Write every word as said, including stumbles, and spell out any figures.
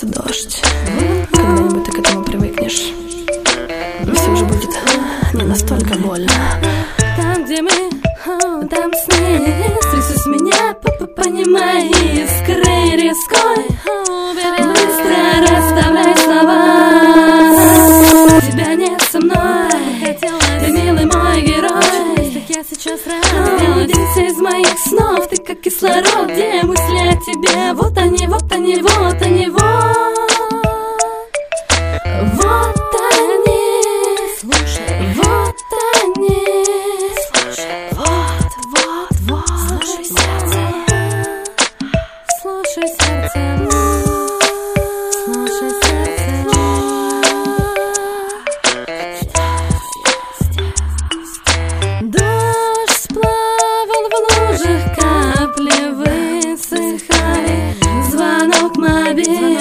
начнется дождь. Когда-нибудь ты к этому привыкнешь, но все же будет не настолько больно. Там, где мы, там сны. Трясусь меня, понимай, искры рискуй. Быстро расставляй слова. Тебя нет со мной, ты милый мой герой. Я сейчас рад, делись из моих снов. Ты как кислород, где мысли о тебе. Вот они, вот они, вот они, вот. Вот они, слушай, вот они, слушай, вот, вот, вот, слушай сердце, слушай сердце, слушай сердце. Дождь сплавал в лужах, капли высыхали, звонок мобильный.